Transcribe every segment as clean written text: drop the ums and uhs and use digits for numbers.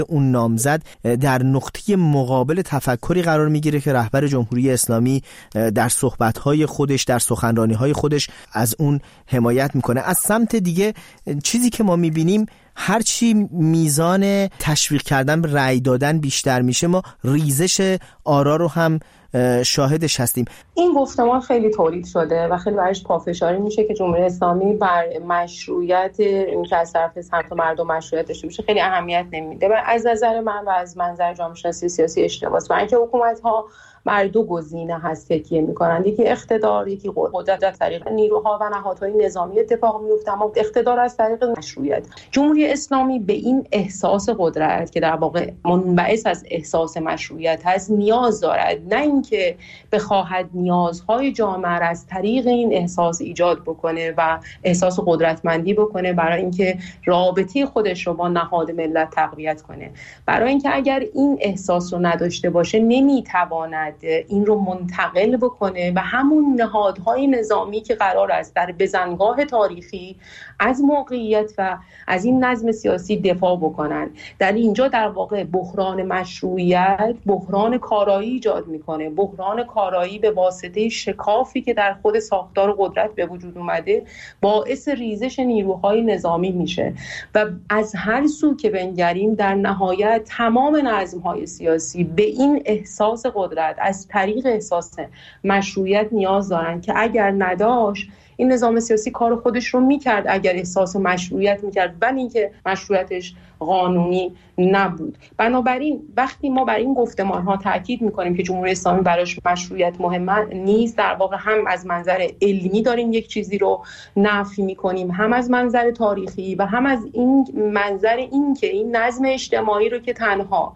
اون نامزد در نقطه مقابل تفکری قرار میگیره که رهبر جمهوری اسلامی در صحبت‌های خودش، در سخنرانی‌های خودش از اون حمایت میکنه. از سمت دیگه چیزی که ما میبینیم هرچی میزان تشویق کردن به رأی دادن بیشتر میشه، ما ریزش آرا رو هم شاهدش هستیم. این گفتمان خیلی تولید شده و خیلی برایش پافشاری میشه که جمهوری اسلامی بر مشروعیت این که از طرف سمت مردم مشروعیت داشته باشه خیلی اهمیت نمیده. و از نظر من و از منظر جامعه شناسی سیاسی اشتباهه، برای اینکه حکومت‌ها بر دو گزینه هست تکیه میکنند، یکی اقتدار، یکی قدرت. از طریق نیروها و نهادهای نظامی اتفاق میفته، اما اقتدار از طریق مشروعیت. جمهوری اسلامی به این احساس قدرت که در واقع منبعث از احساس مشروعیت هست نیاز دارد، نه اینکه بخواهد نیازهای جامعه را از طریق این احساس ایجاد بکنه و احساس قدرتمندی بکنه برای اینکه رابطه خودش رو با نهاد ملت تقویت کنه. برای اینکه اگر این احساس رو نداشته باشه نمیتواند این رو منتقل بکنه و همون نهادهای نظامی که قرار است در بزنگاه تاریخی از موقعیت و از این نظم سیاسی دفاع بکنن. در اینجا در واقع بحران مشروعیت بحران کارایی ایجاد میکنه. بحران کارایی به واسطه شکافی که در خود ساختار قدرت به وجود اومده باعث ریزش نیروهای نظامی میشه و از هر سو که بنگریم در نهایت تمام نظمهای سیاسی به این احساس قدرت از طریق احساس مشروعیت نیاز دارن که اگر نداشت این نظام سیاسی کار خودش رو میکرد اگر احساس مشروعیت میکرد، ولی اینکه مشروعیتش قانونی نبود. بنابراین وقتی ما بر این گفتمان ها تاکید میکنیم که جمهوری اسلامی براش مشروعیت مهم نیست، در واقع هم از منظر علمی داریم یک چیزی رو نفی میکنیم، هم از منظر تاریخی و هم از این منظر این که این نظم اجتماعی رو که تنها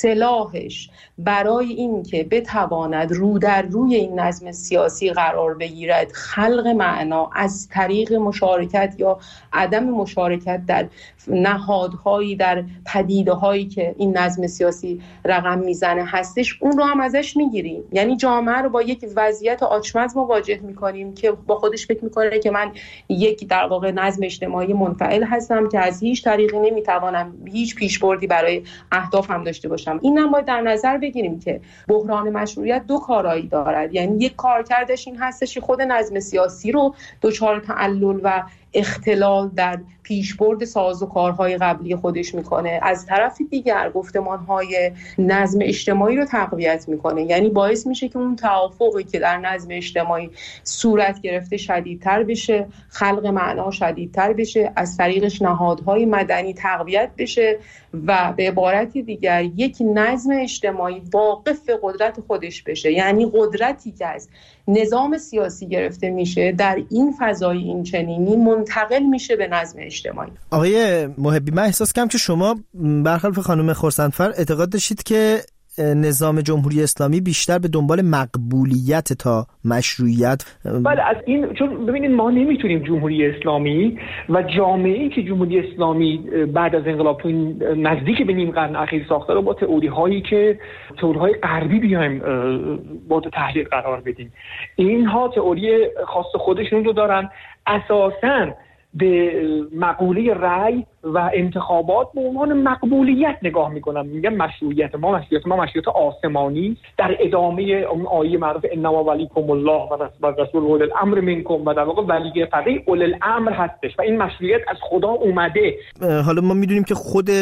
سلاحش برای این که بتواند رو در روی این نظم سیاسی قرار بگیرد خلق معنا از طریق مشارکت یا عدم مشارکت در نهادهایی، در پدیده‌هایی که این نظم سیاسی رقم میزنه هستش، اون رو هم ازش میگیریم. یعنی جامعه رو با یک وضعیت آچمز مواجه میکنیم که با خودش فکر میکنه که من یک در واقع نظم اجتماعی منفعل هستم که از هیچ طریقی نمیتوانم هیچ پیشبردی برای اهدافم داشته باشم. این هم باید در نظر بگیریم که بحران مشروعیت دو کارایی دارد. یعنی یک کارکردش این هستش که خود نظم سیاسی رو دچار تعلل و اختلال در پیشبرد سازوکارهای قبلی خودش میکنه، از طرف دیگر گفتمانهای نظم اجتماعی رو تقویت میکنه. یعنی باعث میشه که اون توافقی که در نظم اجتماعی صورت گرفته شدیدتر بشه، خلق معنا شدیدتر بشه، از طریقش نهادهای مدنی تقویت بشه و به عبارت دیگر یک نظم اجتماعی واقف به قدرت خودش بشه. یعنی قدرتی که از نظام سیاسی گرفته میشه در این فضای این چنینی منتقل میشه به نظم اجتماعی. آقای محبی، من احساس کنم که شما برخلاف خانم خرسندفر اعتقاد داشتید که نظام جمهوری اسلامی بیشتر به دنبال مقبولیت تا مشروعیت. بله، از این چون ببینید ما نمیتونیم جمهوری اسلامی و جامعه‌ای که جمهوری اسلامی بعد از انقلاب نزدیک به نیم قرن اخیر ساخته رو با تئوری‌هایی که تئوری‌های غربی بیایم با تحلیل قرار بدیم. اینها تئوری خاص خودشون رو دارن، اساساً به مقوله رأی و انتخابات به عنوان مقبولیت نگاه میکنم. میگم مشروعیت ما مشروعیت آسمانی در ادامه اون آیه معروف انما ولیکم الله و رسول اول الامر منکم و در واقع ولی فقیه اول الامر هستش و این مشروعیت از خدا اومده. حالا ما میدونیم که خود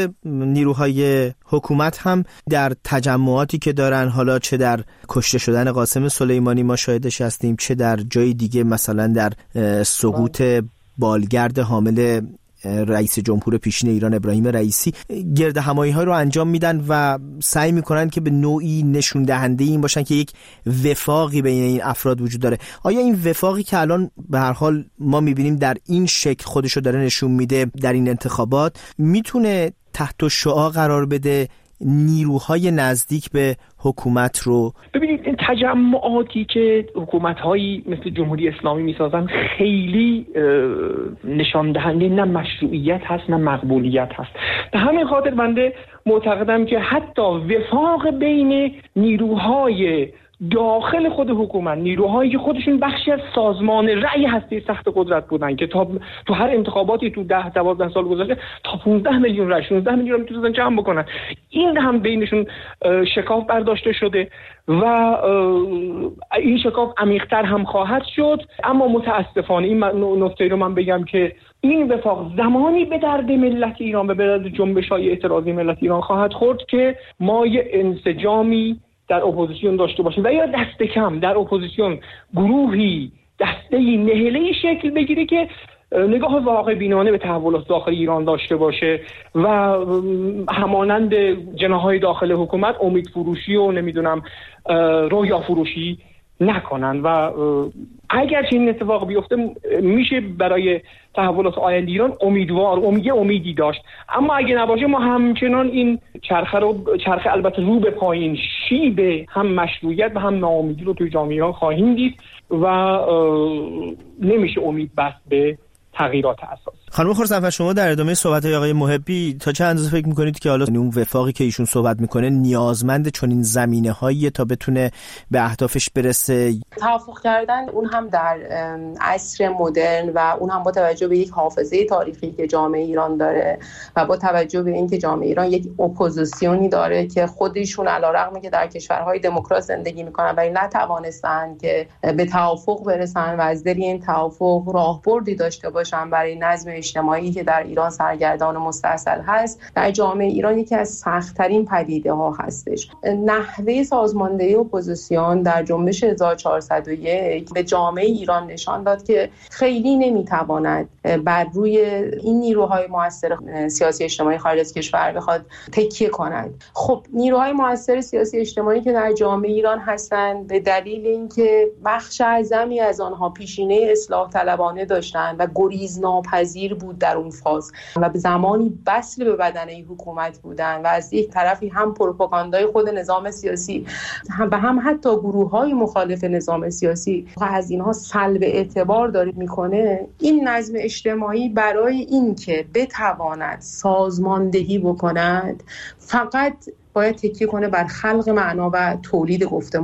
نیروهای حکومت هم در تجمعاتی که دارن، حالا چه در کشته شدن قاسم سلیمانی ما شاهدش هستیم، چه در جای دیگه مثلا در سقوط بالگرد حامل رئیس جمهور پیشین ایران ابراهیم رئیسی، گرد همایی ها رو انجام میدن و سعی میکنن که به نوعی نشون دهنده این باشن که یک وفاقی بین این افراد وجود داره. آیا این وفاقی که الان به هر حال ما میبینیم در این شکل خودشو داره نشون میده در این انتخابات، میتونه تحت شعاع قرار بده نیروهای نزدیک به حکومت رو؟ ببینید این تجمعاتی که حکومت‌هایی مثل جمهوری اسلامی میسازن خیلی نشان دهنده نه مشروعیت هست نه مقبولیت هست. به همین خاطر بنده معتقدم که حتی وفاق بین نیروهای داخل خود حکومت نیروهایی که خودشون بخشی از سازمان رأی هسته سخت قدرت بودن که تا تو هر انتخاباتی تو 10-12 سال گذشته تا 15 میلیون رأی 16 میلیون رو میتونن جمع بکنن، این هم بینشون شکاف برداشته شده و این شکاف عمیق‌تر هم خواهد شد. اما متاسفانه این نکته رو من بگم که این وفاق زمانی به درد ملت ایران و به درد جنبش‌های اعتراضی ملت ایران خواهد خورد که ما یه انسجامی در اپوزیسیون داشته باشیم و یا دست کم در اپوزیسیون گروهی دسته‌ای نهله‌ای شکل بگیره که نگاه واقع بینانه به تحولات داخل ایران داشته باشه و همانند جناح‌های داخل حکومت امید فروشی و نمیدونم رویا فروشی نکنن و اگر این اتفاق بیفته میشه برای تحولات آینده ایران امیدی داشت. اما اگه نباشه ما همچنان این چرخه البته رو به پایین شیب هم مشروعیت و هم ناامیدی رو توی جامعه ایران خواهیم دید و نمیشه امید بست به تغییرات اساسی. خانم خورسندفر، شما در ادامه صحبت‌های آقای محبی تا چه اندازه فکر می‌کنید که حالا اون وفاقی که ایشون صحبت می‌کنه نیازمند چنین زمینه‌هایی تا بتونه به اهدافش برسه؟ توافق کردن اون هم در عصر مدرن و اون هم با توجه به یک حافظه تاریخی که جامعه ایران داره و با توجه به اینکه جامعه ایران یک اپوزیسیونی داره که خودشون علیرغم که در کشورهای دموکرات زندگی می‌کنن ولی نتوانستن که به توافق برسن و از دل این توافق راهبردی داشته باشن برای نظم اجتماعی که در ایران سرگردان و مستاصل هست، در جامعه ایران یکی از سخت‌ترین پدیده‌ها هستش. نحوه سازماندهی اپوزیسیون در جنبش 1401 به جامعه ایران نشان داد که خیلی نمیتواند بر روی این نیروهای مؤثر سیاسی اجتماعی خارج از کشور بخواد تکیه کند. خب نیروهای مؤثر سیاسی اجتماعی که در جامعه ایران هستند به دلیل اینکه بخش اعظمی از آنها پیشینه اصلاح طلبانه داشتند و گریزناپذیر بود در اون فاز و به زمانی وصل به بدنه حکومت بودن و از یک طرفی هم پروپاگاندای خود نظام سیاسی و هم حتی گروه‌های مخالف نظام سیاسی از اینها سلب اعتبار داره میکنه. این نظم اجتماعی برای اینکه بتواند سازماندهی بکند فقط باید تکیه کنه بر خلق معنا و تولید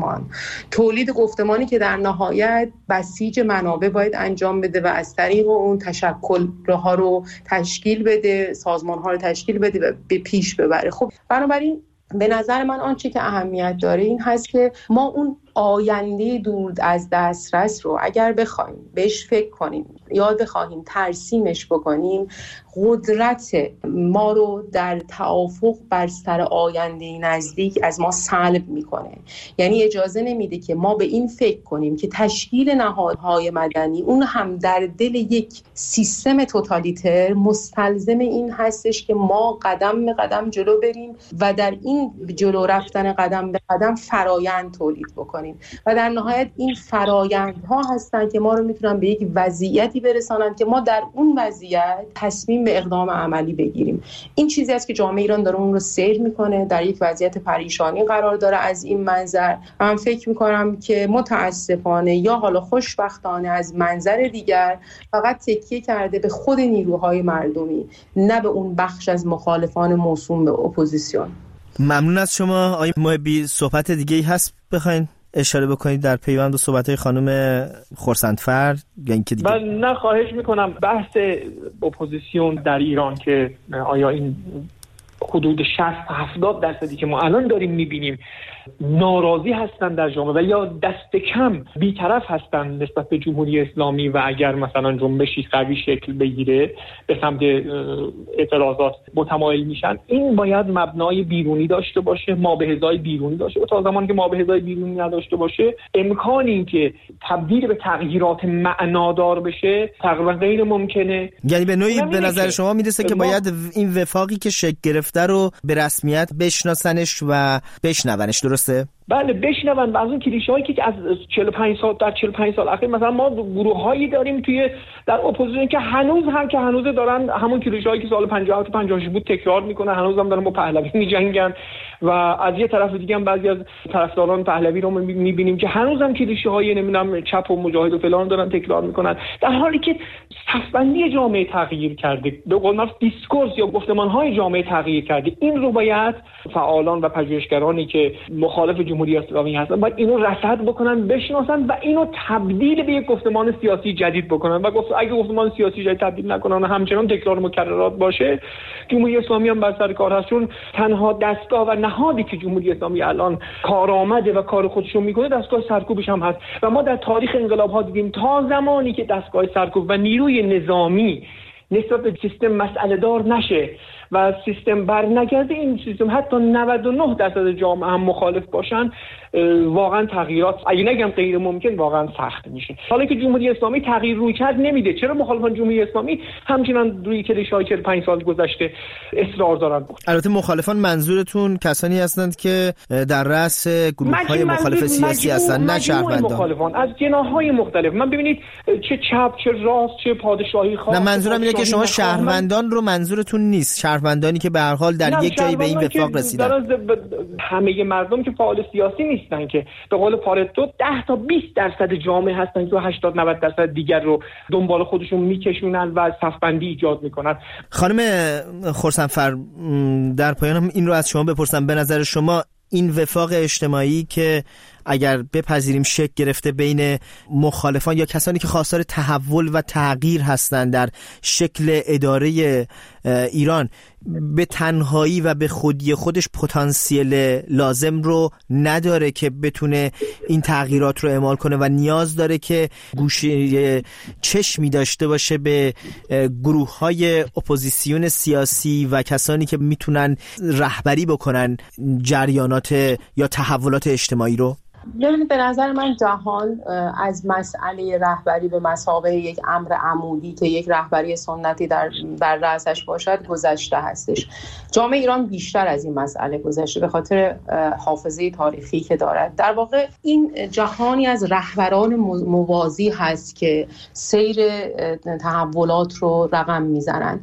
گفتمانی که در نهایت بسیج منابع باید انجام بده و از طریق اون تشکل‌ها رو تشکیل بده، سازمان‌ها رو تشکیل بده و به پیش ببره. خب بنابراین به نظر من آنچه که اهمیت داره این هست که ما اون آینده دور از دسترس رو اگر بخوایم بهش فکر کنیم یا بخوایم ترسیمش بکنیم، قدرت ما رو در توافق بر سر آینده نزدیک از ما سلب میکنه. یعنی اجازه نمیده که ما به این فکر کنیم که تشکیل نهادهای مدنی اون هم در دل یک سیستم توتالیتر مستلزم این هستش که ما قدم به قدم جلو بریم و در این جلو رفتن قدم به قدم فرایند تولید بکنیم و در نهایت این فرایندها هستن که ما رو میتونن به یک وضعیتی برسانن که ما در اون وضعیت تصمیم به اقدام عملی بگیریم. این چیزی است که جامعه ایران داره اون رو سیر میکنه، در یک وضعیت پریشانی قرار داره. از این منظر من فکر میکنم که متاسفانه یا حالا خوشبختانه از منظر دیگر فقط تکیه کرده به خود نیروهای مردمی، نه به اون بخش از مخالفان موسوم به اپوزیسیون. ممنون از شما آقای محبی. صحبت دیگه‌ای هست بخواید اشاره بکنید در پیوند به صحبت‌های خانم خورسندفر؟ من نه، خواهش میکنم. بحث اپوزیسیون در ایران که آیا این حدود 60-70% که ما الان داریم میبینیم ناراضی هستن در جامعه و یا دست کم بی‌طرف هستن نسبت به جمهوری اسلامی و اگر مثلا جنبشی قوی شکل بگیره به سمت اعتراضات متمایل میشن، این باید مبنای بیرونی داشته باشه، مابحث‌های بیرونی داشته باشه. تا زمانی که مابحث‌های بیرونی نداشته باشه امکانی که تبدیل به تغییرات معنادار بشه تقریبا غیر ممکنه. یعنی به نوعی به نظر شما میرسه که باید این وفاقی که شکل گرفته رو به رسمیت بشناسنش و بشنونش، درسته؟ بله بشنون و از اون کلیشه‌هایی که از 45 سال اخیر مثلا ما گروه‌هایی داریم توی در اپوزیسیون که هنوز دارن همون کلیشه‌هایی که سال 57 56 بود تکرار میکنن، هنوز هم دارن با پهلوی می‌جنگن و از یه طرف دیگه هم بعضی از طرفداران پهلوی رو می‌بینیم که هنوزم کلیشه‌های نمیدونم چپ و مجاهد و فلان دارن تکرار میکنن، در حالی که صف‌بندی جامعه تغییر کرده، به قول معروف دیسکورس یا گفتمان‌های جامعه تغییر کرده. این رو باید فعالان و پژوهشگرانی که مخالف جمهوری اسلامی هستن باید اینو رصد بکنن، بشناسن و اینو تبدیل به یک گفتمان سیاسی جدید بکنن و اگه گفتمان سیاسی جدید تبدیل نکنن و همچنان تکرار مکررات باشه، جمهوری اسلامی هم بر سر کار هست. چون تنها دستگاه و نهادی که جمهوری اسلامی الان کارآمده و کار خودشو میکنه دستگاه سرکوبش هم هست و ما در تاریخ انقلاب‌ها دیدیم تا زمانی که دستگاه سرکوب و نیروی نظامی نسبت به سیستم مسئله دار نشه و سیستم بر نگرده، این سیستم حتی 99% جامعه هم مخالف باشن، واقعا تغییرات اگه نگم غیر ممکن واقعا سخت میشه. حالا که جمهوری اسلامی تغییر روی کرد نمیده، چرا مخالفان جمهوری اسلامی همچنان روی کلیشه‌های 45 سال گذشته اصرار دارن؟ البته مخالفان منظورتون کسانی هستند که در رأس گروه‌های مخالف سیاسی هستند، نه شهروندان. مخالفان از جناح‌های مختلف. من ببینید چه چپ چه راست چه پادشاهی خواه. نه منظورم اینه که شما شهروندان رو منظورتون نیست، شهروندانی که به هر حال در یک جایی به این وفاق رسیدن. همه مردم که فعال سیاسی نیستن که به قول پارتو 10 تا 20% جامعه هستن که 80-90% دیگر رو دنبال خودشون میکشونن و صفبندی ایجاد میکنن. خانم خرسندفر، در پایان هم این رو از شما بپرسم، به نظر شما این وفاق اجتماعی که اگر بپذیریم شکل گرفته بین مخالفان یا کسانی که خواستار تحول و تغییر هستند در شکل اداره ایران، به تنهایی و به خودی خودش پتانسیل لازم رو نداره که بتونه این تغییرات رو اعمال کنه و نیاز داره که گوشه چشمی داشته باشه به گروه‌های اپوزیسیون سیاسی و کسانی که میتونن رهبری بکنن جریانات یا تحولات اجتماعی رو؟ به نظر من جهان از مسئله رهبری به مثابه یک امر عمودی که یک رهبری سنتی در رأسش باشد گذشته هستش. جامعه ایران بیشتر از این مسئله گذشته به خاطر حافظه تاریخی که دارد. در واقع این جهانی از رهبران موازی هست که سیر تحولات رو رقم میزنن.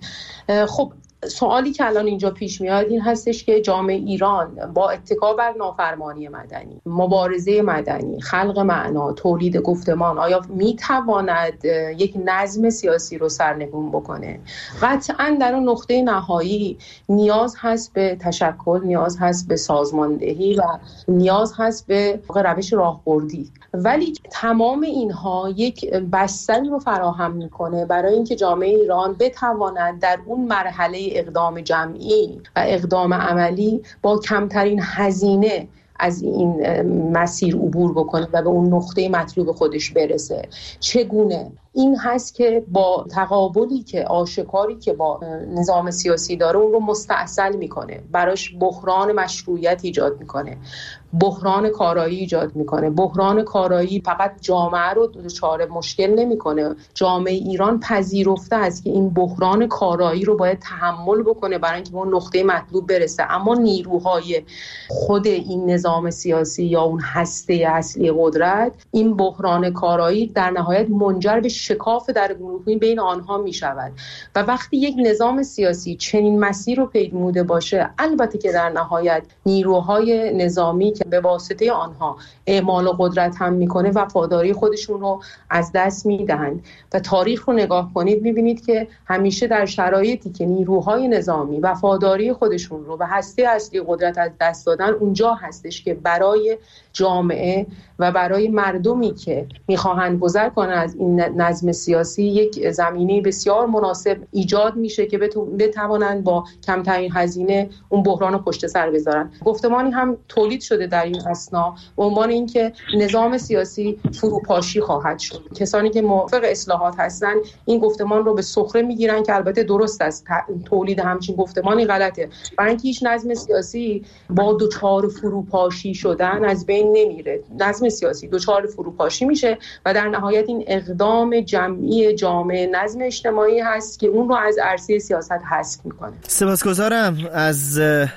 خب سوالی که الان اینجا پیش میاد این هستش که جامعه ایران با اتکا بر نافرمانی مدنی، مبارزه مدنی، خلق معنا، تولید گفتمان، آیا میتواند یک نظم سیاسی رو سرنگون بکنه؟ قطعاً در اون نقطه نهایی نیاز هست به تشکل، نیاز هست به سازماندهی و نیاز هست به روش راهبردی. ولی تمام اینها یک بستری رو فراهم میکنه برای اینکه جامعه ایران بتواند در اون مرحله اقدام جمعی و اقدام عملی با کمترین هزینه از این مسیر عبور بکنه و به اون نقطه مطلوب خودش برسه. چگونه؟ این هست که با تقابلی که آشکاری که با نظام سیاسی داره اون رو مستعصل میکنه، براش بحران مشروعیت ایجاد میکنه، بحران کارایی ایجاد میکنه. بحران کارایی فقط جامعه رو دچار مشکل نمیکنه، جامعه ایران پذیرفته است که این بحران کارایی رو باید تحمل بکنه برای اینکه به اون نقطه مطلوب برسه. اما نیروهای خود این نظام سیاسی یا اون هسته اصلی قدرت این بحران کارایی در نهایت منجر به شکاف در گروهی بین آنها می شود و وقتی یک نظام سیاسی چنین مسیر رو پیموده باشه، البته که در نهایت نیروهای نظامی که به واسطه آنها اعمال قدرت هم میکنه وفاداری خودشون رو از دست میدهند و تاریخ رو نگاه کنید میبینید که همیشه در شرایطی که نیروهای نظامی وفاداری خودشون رو به هسته اصلی قدرت از دست دادن، اونجا هستش که برای جامعه و برای مردمی که میخواهند گذر کنن از این نظم سیاسی یک زمینه بسیار مناسب ایجاد میشه که بتوانند با کمترین هزینه اون بحران رو پشت سر بذارن. گفتمانی هم تولید شده در این اسنا به عنوان اینکه نظام سیاسی فروپاشی خواهد شد. کسانی که موافق اصلاحات هستن این گفتمان رو به سخره میگیرن که البته درست است، تولید همچین گفتمانی غلطه، برای اینکه هیچ نظم سیاسی با دچار فروپاشی شدن از بین نمیره. نظم سیاسی دچار فروپاشی میشه و در نهایت این اقدام جمعی جامعه نظم اجتماعی هست که اون رو از عرصه سیاست حذف میکنه. سپاسگزارم از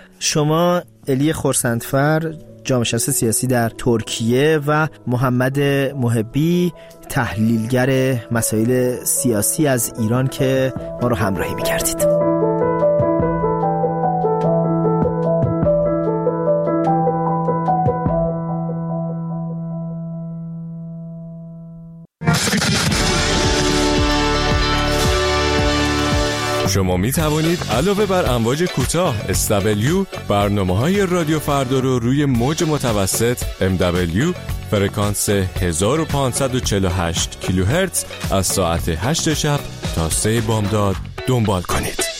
شما الی خرسندفر، جامعه شناس سیاسی در ترکیه، و محمد محبی، تحلیلگر مسائل سیاسی از ایران که ما رو همراهی می‌کردید. شما می توانید علاوه بر امواج کوتاه SW برنامه‌های رادیو فردا رو روی موج متوسط MW فرکانس 1548 کیلوهرتز از ساعت 8 شب تا 3 بامداد دنبال کنید.